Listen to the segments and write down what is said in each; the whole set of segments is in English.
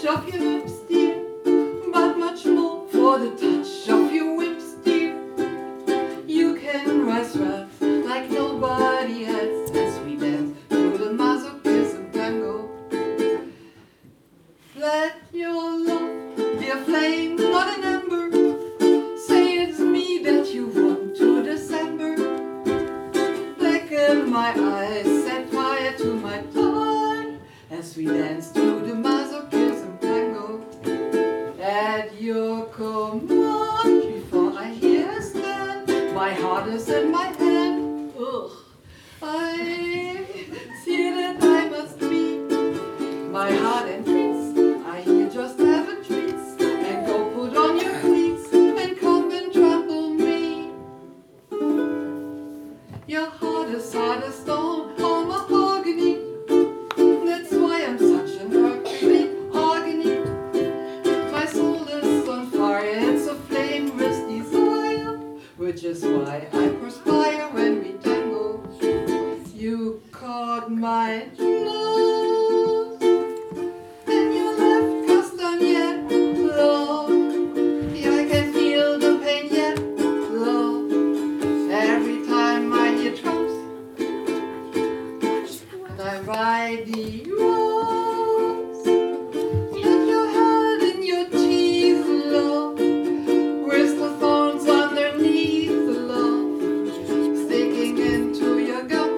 touch of your lips, dear, but much more for the touch of your whips, dear. You can rise rough like nobody else as we dance to the masochism tango. Let your love be a flame, not an ember. Say it's me that you want to December. Blacken my eyes, set fire to my tie as we dance to the masochism tango. At your command, before I hear a stand, my heart is in my hand. Ugh, I see that I must be my heart and treats. I hear just have a treats, and go put on your cleats and come and trample me. Your heart is hard as stone, all mahogany. That's why I'm such an Hercules agony. My soul is on fire, it's a flame with desire, which is why I perspire when we tango. You caught my nose, and your left castagne, love. Yeah, I can feel the pain yet, love. Every time I hear drums, and I ride the rose. Let your head in your teeth, love. Where's the thorns underneath, love? Sticking into your gums.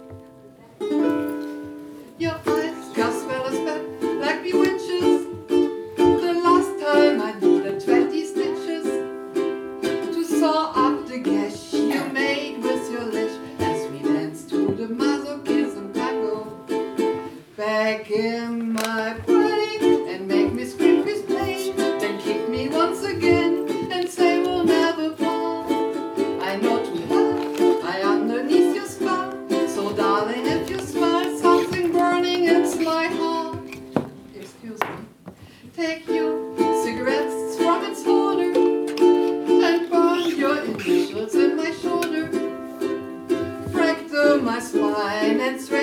Your eyes cast well as bad, like bewitches. The last time I needed 20 stitches to sew up the gash you made with your lash as we dance to the masochism tango. Back in my brain and make me scream this pain, then kick me once again and say we'll never part. I know too well I underneath your spell, so darling, if you smell something burning, it's my heart. Excuse me. Take your cigarettes from its holder and burn your initials in my shoulder. Fracture my spine and